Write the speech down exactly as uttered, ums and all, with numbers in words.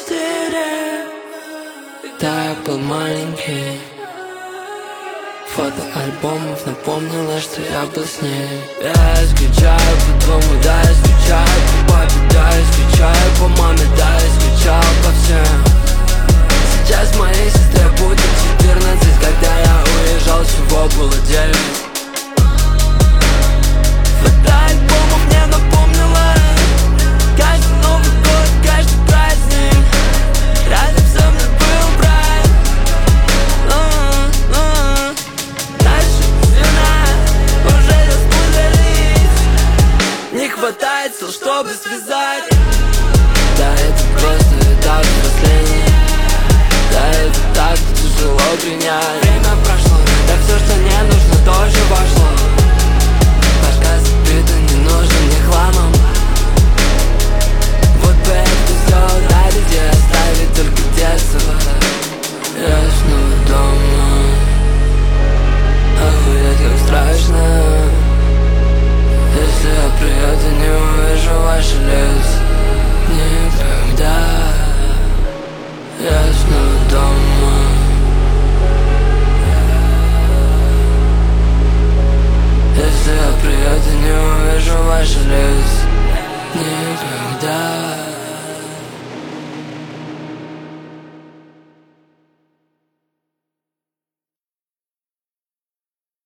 квартире. Да, я был маленький. Фото альбомов напомнило, что я был с ней. Я скучаю по дому, да, я скучаю по папе, да, я скучаю по маме, да, я скучал по